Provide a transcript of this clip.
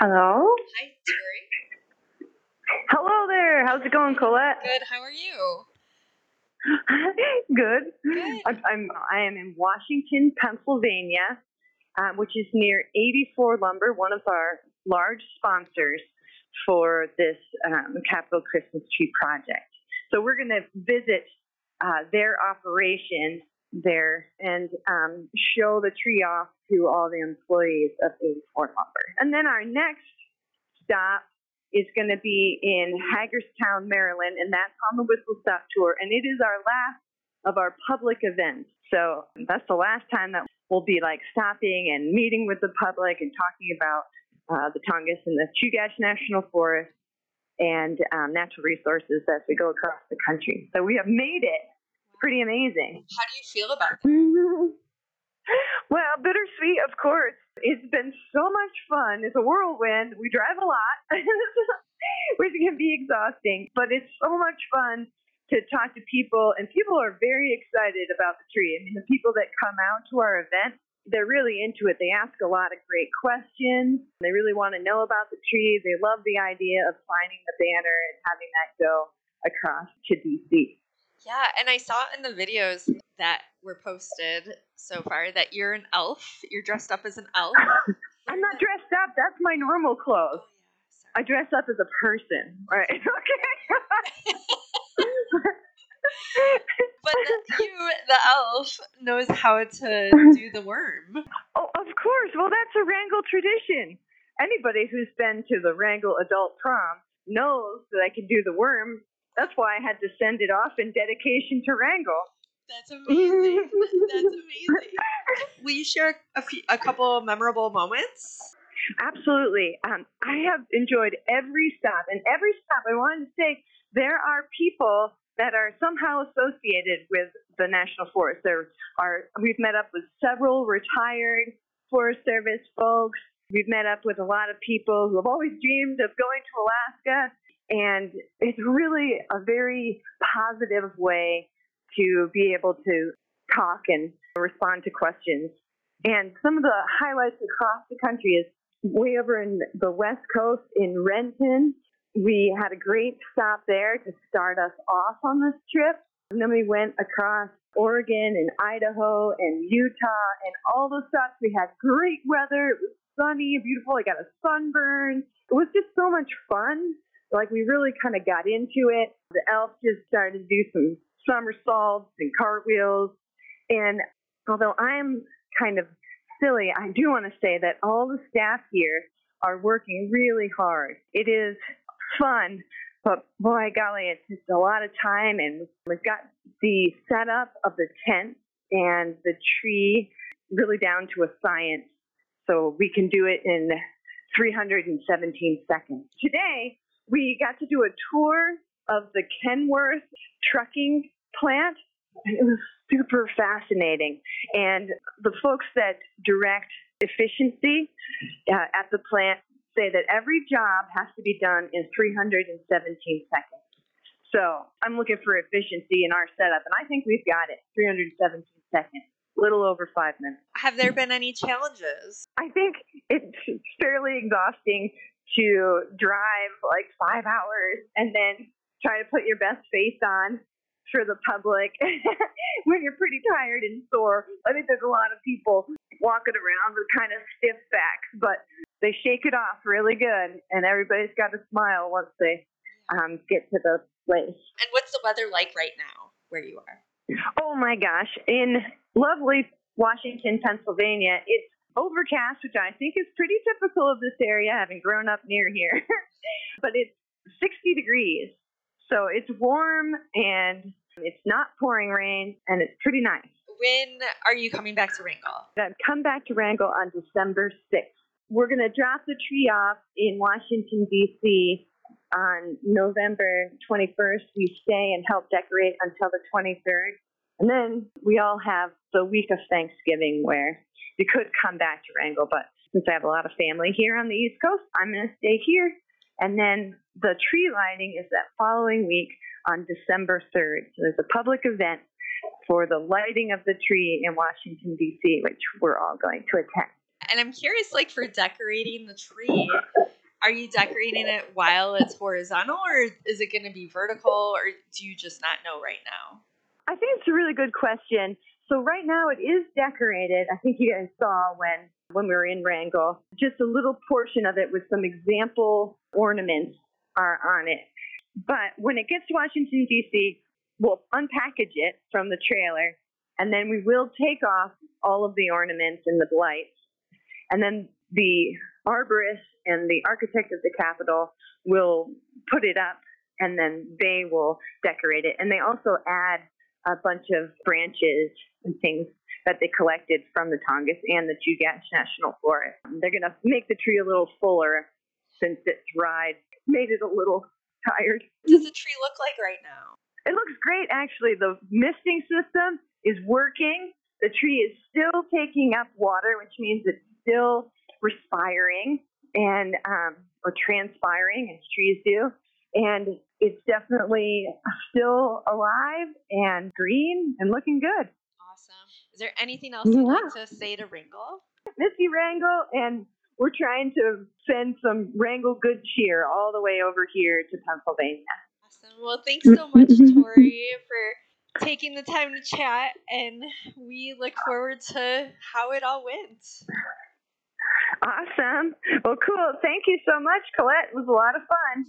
Hello? Hi, Tori. Hello there. How's it going, Colette? Good. How are you? Good. Good. I am in Washington, Pennsylvania, which is near 84 Lumber, one of our large sponsors for this Capitol Christmas Tree Project. So we're going to visit their operation there and show the tree off to all the employees of 84 Lumber. And then our next stop is going to be in Hagerstown, Maryland, and that's on the Whistle Stop Tour. And it is our last of our public events. So that's the last time that we'll be like stopping and meeting with the public and talking about the Tongass and the Chugach National Forest and natural resources as we go across the country. So we have made it. Pretty amazing. How do you feel about that? Well, bittersweet, of course. It's been so much fun. It's a whirlwind. We drive a lot, which can be exhausting, but it's so much fun to talk to people, and people are very excited about the tree. I mean, the people that come out to our event, they're really into it. They ask a lot of great questions. They really want to know about the tree. They love the idea of signing the banner and having that go across to D.C. Yeah, and I saw in the videos that were posted so far that you're an elf. You're dressed up as an elf. I'm not dressed up. That's my normal clothes. Oh, yeah. I dress up as a person, right? Okay. But the elf, knows how to do the worm. Oh, of course. Well, that's a Wrangell tradition. Anybody who's been to the Wrangell adult prom knows that I can do the worm. That's why I had to send it off in dedication to Wrangell. That's amazing. That's amazing. Will you share a couple memorable moments? Absolutely. I have enjoyed every stop. And every stop, I wanted to say, there are people that are somehow associated with the National Forest. We've met up with several retired Forest Service folks. We've met up with a lot of people who have always dreamed of going to Alaska. And it's really a very positive way to be able to talk and respond to questions. And some of the highlights across the country is way over in the West Coast in Renton. We had a great stop there to start us off on this trip. And then we went across Oregon and Idaho and Utah and all those stops. We had great weather. It was sunny, beautiful. I got a sunburn. It was just so much fun. Like, we really kind of got into it. The elf just started to do some somersaults and cartwheels. And although I'm kind of silly, I do want to say that all the staff here are working really hard. It is fun, but boy, golly, it's just a lot of time. And we've got the setup of the tent and the tree really down to a science. So we can do it in 317 seconds. Today, we got to do a tour of the Kenworth trucking plant. It was super fascinating. And the folks that direct efficiency at the plant say that every job has to be done in 317 seconds. So I'm looking for efficiency in our setup, and I think we've got it, 317 seconds, a little over 5 minutes. Have there been any challenges? I think it's fairly exhausting to drive like 5 hours and then try to put your best face on for the public when you're pretty tired and sore. I think there's a lot of people walking around with kind of stiff backs, but they shake it off really good, and everybody's got a smile once they get to the place. And what's the weather like right now where you are? Oh my gosh. In lovely Washington, Pennsylvania, it's overcast, which I think is pretty typical of this area, having grown up near here. But it's 60 degrees. So it's warm and it's not pouring rain, and it's pretty nice. When are you coming back to Wrangell? I've come back to Wrangell on December 6th. We're going to drop the tree off in Washington, D.C. on November 21st. We stay and help decorate until the 23rd. And then we all have the week of Thanksgiving where you could come back to Wrangell, but since I have a lot of family here on the East Coast, I'm going to stay here. And then the tree lighting is that following week on December 3rd. So there's a public event for the lighting of the tree in Washington, D.C., which we're all going to attend. And I'm curious, like, for decorating the tree, Are you decorating it while it's horizontal, or is it going to be vertical, or do you just not know right now? I think it's a really good question. So right now it is decorated. I think you guys saw when we were in Wrangell, just a little portion of it with some example ornaments are on it. But when it gets to Washington, D.C., we'll unpackage it from the trailer, and then we will take off all of the ornaments and the lights. And then the arborist and the architect of the Capitol will put it up, and then they will decorate it. And they also add a bunch of branches and things that they collected from the Tongass and the Chugach National Forest. They're going to make the tree a little fuller since its ride made it a little tired. What does the tree look like right now? It looks great, actually. The misting system is working. The tree is still taking up water, which means it's still respiring and or transpiring, as trees do. And it's definitely still alive and green and looking good. Awesome. Is there anything else you'd like to say to Wrangell? Missy Wrangell, and we're trying to send some Wrangell good cheer all the way over here to Pennsylvania. Awesome. Well, thanks so much, Tori, for taking the time to chat, and we look forward to how it all went. Awesome. Well, cool. Thank you so much, Colette. It was a lot of fun.